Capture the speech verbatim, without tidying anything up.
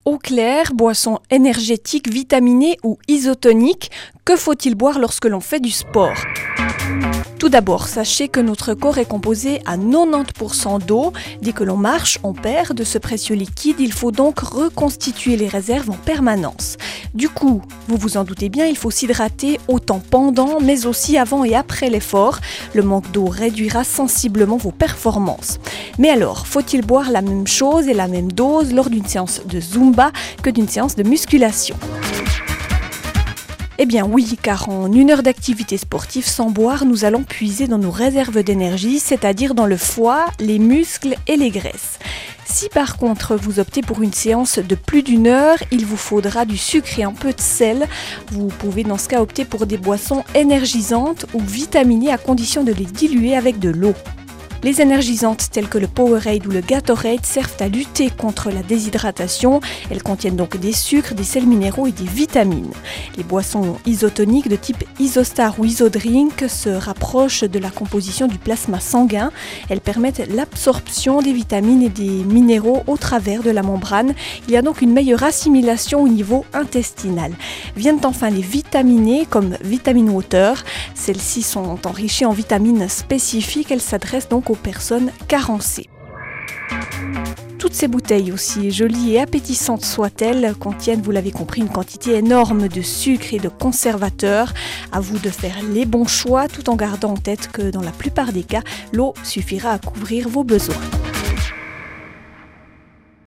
eau claire, boisson énergétique, vitaminée ou isotonique. Que faut-il boire lorsque l'on fait du sport ? Tout d'abord, sachez que notre corps est composé à quatre-vingt-dix pour cent d'eau. Dès que l'on marche, on perd de ce précieux liquide. Il faut donc reconstituer les réserves en permanence. Du coup, vous vous en doutez bien, il faut s'hydrater autant pendant, mais aussi avant et après l'effort. Le manque d'eau réduira sensiblement vos performances. Mais alors, faut-il boire la même chose et la même dose lors d'une séance de Zumba que d'une séance de musculation ? Eh bien oui, car en une heure d'activité sportive sans boire, nous allons puiser dans nos réserves d'énergie, c'est-à-dire dans le foie, les muscles et les graisses. Si par contre vous optez pour une séance de plus d'une heure, il vous faudra du sucre et un peu de sel. Vous pouvez dans ce cas opter pour des boissons énergisantes ou vitaminées à condition de les diluer avec de l'eau. Les énergisantes telles que le Powerade ou le Gatorade servent à lutter contre la déshydratation. Elles contiennent donc des sucres, des sels minéraux et des vitamines. Les boissons isotoniques de type Isostar ou Isodrink se rapprochent de la composition du plasma sanguin. Elles permettent l'absorption des vitamines et des minéraux au travers de la membrane. Il y a donc une meilleure assimilation au niveau intestinal. Viennent enfin les vitaminés comme Vitamin Water. Celles-ci sont enrichies en vitamines spécifiques. Elles s'adressent donc aux personnes carencées. Toutes ces bouteilles, aussi jolies et appétissantes soient-elles, contiennent, vous l'avez compris, une quantité énorme de sucre et de conservateurs. À vous de faire les bons choix tout en gardant en tête que dans la plupart des cas, l'eau suffira à couvrir vos besoins.